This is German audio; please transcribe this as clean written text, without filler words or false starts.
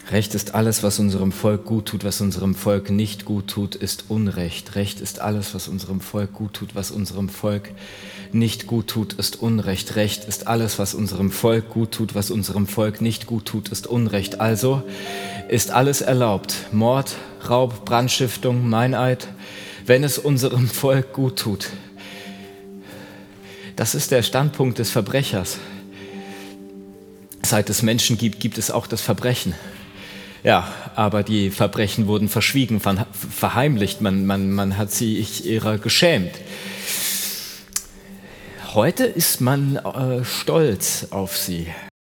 Recht ist alles, was unserem Volk gut tut, was unserem Volk nicht gut tut, ist Unrecht. Recht ist alles, was unserem Volk gut tut, was unserem Volk nicht gut tut, ist Unrecht. Recht ist alles, was unserem Volk gut tut, was unserem Volk nicht gut tut, ist Unrecht. Also ist alles erlaubt. Mord, Raub, Brandstiftung, Meineid, wenn es unserem Volk gut tut. Das ist der Standpunkt des Verbrechers. Seit es Menschen gibt, gibt es auch das Verbrechen. Ja, aber die Verbrechen wurden verschwiegen, verheimlicht, man hat sich ihrer geschämt. Heute ist man stolz auf sie.